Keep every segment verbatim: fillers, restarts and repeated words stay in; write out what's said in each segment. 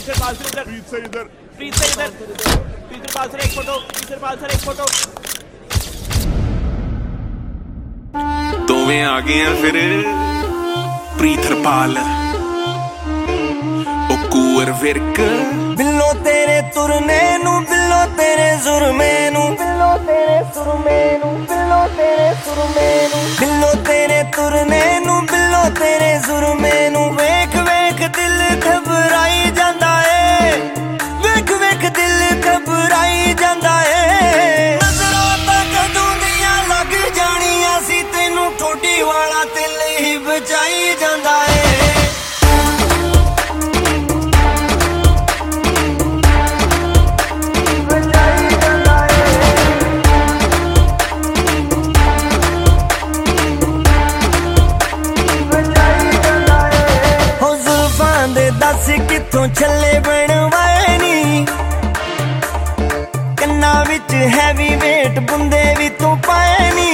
Sarpal sir इधर, Preet sir इधर, Preet sir इधर, प्रीत सरपाल सर एक फोटो, प्रीत सरपाल सर एक फोटो। दोवें आ गए हैं फिर प्रीत हरपाल ओ कूर विरक बिल्लो तेरे तुरने नू बिल्लो तेरे जुर्मे नू बिल्लो तेरे सुरमे नू बिल्लो तेरे सुरमे नू बिल्लो तेरे तुरने नू बिल्लो तेरे जुर्मे नू वेख वेख दिल घबराई जांदा ए वेख वेख दिल घबराई जांदा ए नजरां तां कदों दियां लग जाणियां सी तैनू ठोडी वाला दिल ही बचाई जांदा ए दस किथों छले बनवाए नी कन्ना विच हैवी वेट बुंदे भी तू पाए नी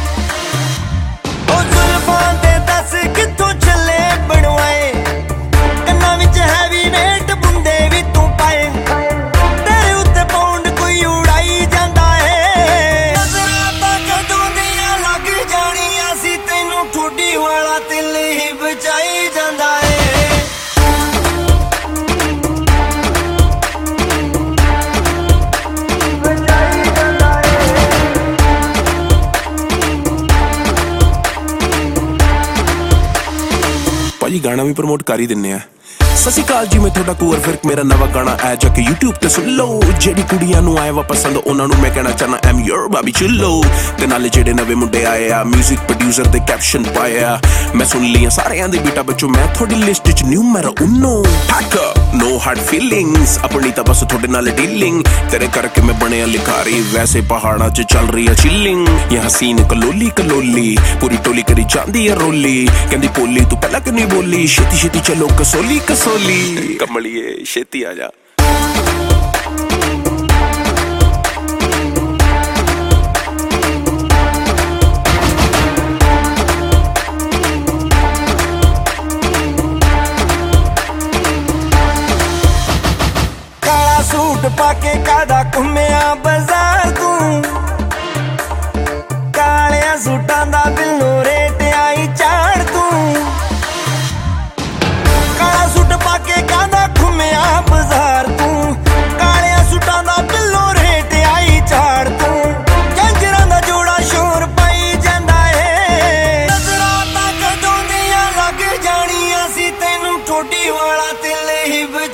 ओ जुल्फां दे दस किथों छले बनवाए कन्ना विच हैवी वेट बुंदे भी तू पाए तेरे उत्ते पाउंड कोई उड़ाई जांदा है नजरां तां कदों दियां लग जाणियां सी तैनू ठोडी वाला दिल ही बचाई जांदा है भाजी गाना भी प्रमोट कर ही दिन्ने आ। सत श्री अकाल जी, मैं थोड़ा कूर फिरक मेरा नवा गाना आ जाके यूट्यूब ते सुन लो। जेडी कुड़ियां नू आए वा पसंद उन्हां नू मैं कहना चाहना एम योर बाबी चिल्लो ते नाले जेडे नवे मुंडे आए आ म्यूजिक प्रोड्यूसर दे कैप्शन पाया मैं सुन लिया सारेयां दी बीटा बच्चों मैं थोड़ी लिस्ट च न्यूमेरो उन्नो हैक नो हार्ड फीलिंग्स अपनी ता बस थोड़े नाल डीलिंग तेरे करके मैं बने लिखारी वैसे पहाड़ां च चल रही है चिलिंग ये हसीन कलोली कलोली पूरी टोली करी जांदी है रोली कहंदी पोली तू पहला क्यों नहीं बोली छेती छेती चलो कसोली कसोली कमलिए छेती आ जा सूट पाके कादा घुम्या बाजार तू कालिया सूटां दा बिल्लो रेट आई चाड़ तू काला सूट पाके कादा घुम्या बाजार तू कालिया सूटां दा बिल्लो रेट आई चाड़ तू झंजरां दा जोड़ा शोर पाई जांदा ए नजरां तां कदों दियां लग जाणियां सी तैनू ठोडी वाला दिल ही